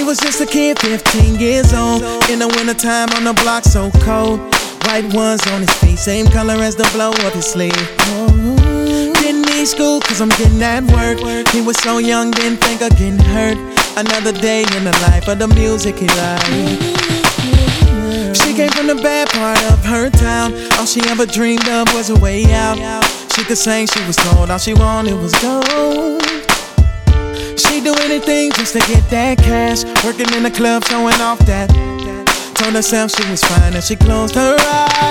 was just a kid, 15 years old. In the wintertime on the block, so cold. White ones on his feet, same color as the blow of his sleeve. Didn't need school, cause I'm getting at work. He was so young, didn't think of getting hurt. Another day in the life of the music he liked. She came from the bad part of her town. All she ever dreamed of was a way out. She could sing, she was told all she wanted was gold. She'd do anything just to get that cash. Working in the club, showing off that. Told herself she was fine and she closed her eyes.